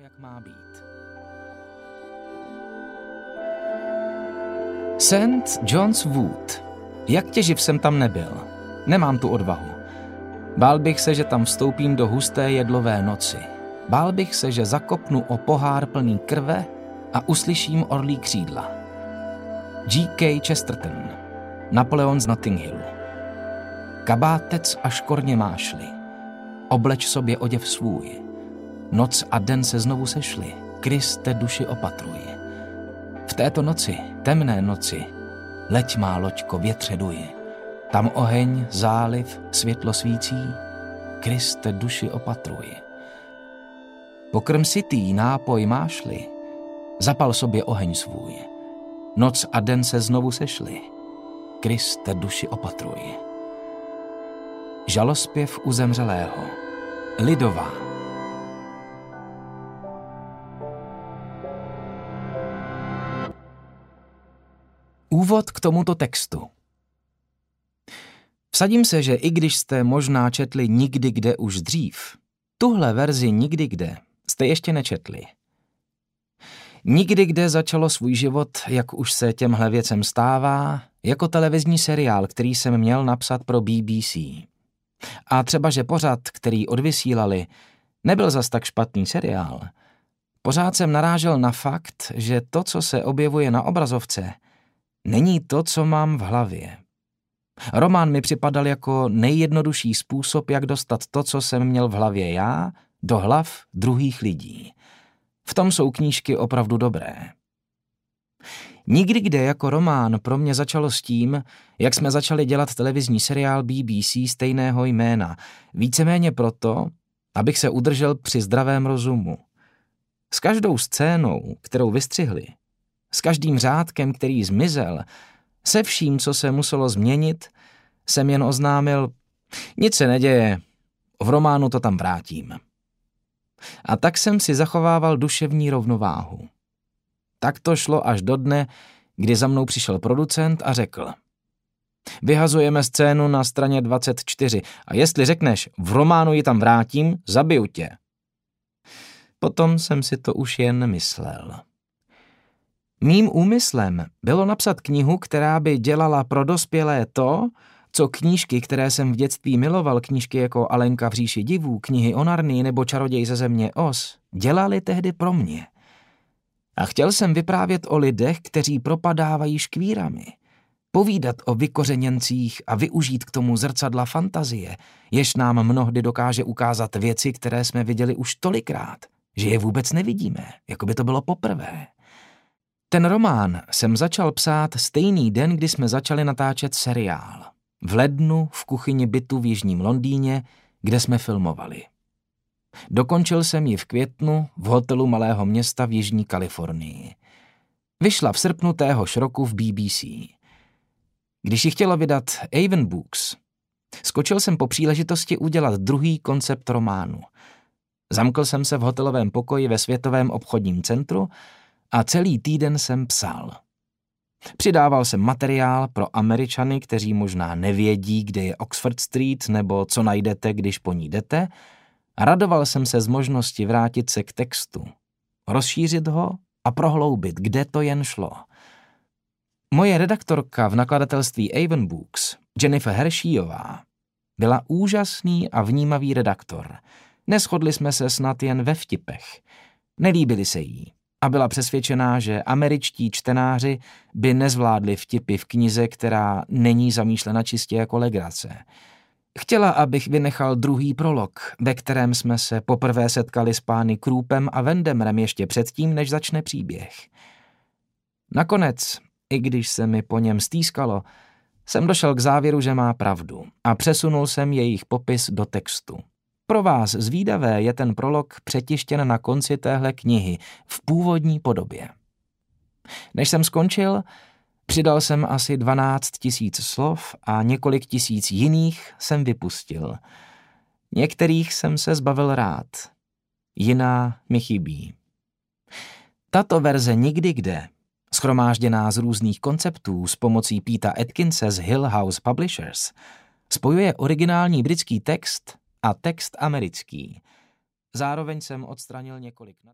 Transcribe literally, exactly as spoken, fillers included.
jak má být. Saint John's Wood. Jak těživ jsem tam nebyl. Nemám tu odvahu. Bál bych se, že tam vstoupím do husté jedlové noci. Bál bych se, že zakopnu o pohár plný krve a uslyším orlí křídla. G K Chesterton. Napoleon z Notting Hillu. Kabátec a škorně mášli. Obleč sobě oděv svůj. Noc a den se znovu sešli. Kriste, duši opatruj. V této noci, temné noci, leď má loďko, větře duj. Tam oheň, záliv, světlo svící. Kriste, duši opatruj. Pokrm sitý, nápoj mášli. Zapal sobě oheň svůj. Noc a den se znovu sešli. Kriste, duši opatruj. Žalospěv u zemřelého. Lidová. Úvod k tomuto textu. Vsadím se, že i když jste možná četli Nikdy kde už dřív, tuhle verzi Nikdy kde jste ještě nečetli. Nikdy kde začalo svůj život, jak už se těmhle věcem stává, jako televizní seriál, který jsem měl napsat pro B B C. A třeba, že pořad, který odvysílali, nebyl zas tak špatný seriál. Pořád jsem narážel na fakt, že to, co se objevuje na obrazovce, není to, co mám v hlavě. Román mi připadal jako nejjednodušší způsob, jak dostat to, co jsem měl v hlavě já, do hlav druhých lidí. V tom jsou knížky opravdu dobré. Nikdy kde jako román pro mě začalo s tím, jak jsme začali dělat televizní seriál B B C stejného jména, víceméně proto, abych se udržel při zdravém rozumu. S každou scénou, kterou vystřihli, s každým řádkem, který zmizel, se vším, co se muselo změnit, jsem jen oznámil, nic se neděje, v románu to tam vrátím. A tak jsem si zachovával duševní rovnováhu. Tak to šlo až do dne, kdy za mnou přišel producent a řekl: vyhazujeme scénu na straně dvacet čtyři a jestli řekneš, v románu ji tam vrátím, zabiju tě. Potom jsem si to už jen myslel. Mým úmyslem bylo napsat knihu, která by dělala pro dospělé to, co knížky, které jsem v dětství miloval, knížky jako Alenka v říši divů, knihy o Narnii nebo Čaroděj ze země Oz, dělali tehdy pro mě. A chtěl jsem vyprávět o lidech, kteří propadávají škvírami, povídat o vykořeněncích a využít k tomu zrcadla fantazie, jež nám mnohdy dokáže ukázat věci, které jsme viděli už tolikrát, že je vůbec nevidíme, jako by to bylo poprvé. Ten román jsem začal psát stejný den, kdy jsme začali natáčet seriál. V lednu v kuchyni bytu v jižním Londýně, kde jsme filmovali. Dokončil jsem ji v květnu v hotelu malého města v jižní Kalifornii. Vyšla v srpnu téhož roku v B B C. Když ji chtělo vydat Avon Books, skočil jsem po příležitosti udělat druhý koncept románu. Zamkl jsem se v hotelovém pokoji ve Světovém obchodním centru a celý týden jsem psal. Přidával jsem materiál pro Američany, kteří možná nevědí, kde je Oxford Street nebo co najdete, když po ní jdete, a radoval jsem se z možnosti vrátit se k textu, rozšířit ho a prohloubit, kde to jen šlo. Moje redaktorka v nakladatelství Avon Books, Jennifer Hersheyová, byla úžasný a vnímavý redaktor. Neshodli jsme se snad jen ve vtipech. Nelíbili se jí a byla přesvědčená, že američtí čtenáři by nezvládli vtipy v knize, která není zamýšlena čistě jako legrace. Chtěla, abych vynechal druhý prolog, ve kterém jsme se poprvé setkali s pány Kroupem a Vendemrem ještě předtím, než začne příběh. Nakonec, i když se mi po něm stýskalo, jsem došel k závěru, že má pravdu a přesunul jsem jejich popis do textu. Pro vás zvídavé je ten prolog přetištěn na konci téhle knihy v původní podobě. Než jsem skončil, přidal jsem asi dvanáct tisíc slov a několik tisíc jiných jsem vypustil. Některých jsem se zbavil rád, jiná mi chybí. Tato verze Nikdy kde, shromážděná z různých konceptů s pomocí Peta Atkinse z Hill House Publishers, spojuje originální britský text a text americký. Zároveň jsem odstranil několik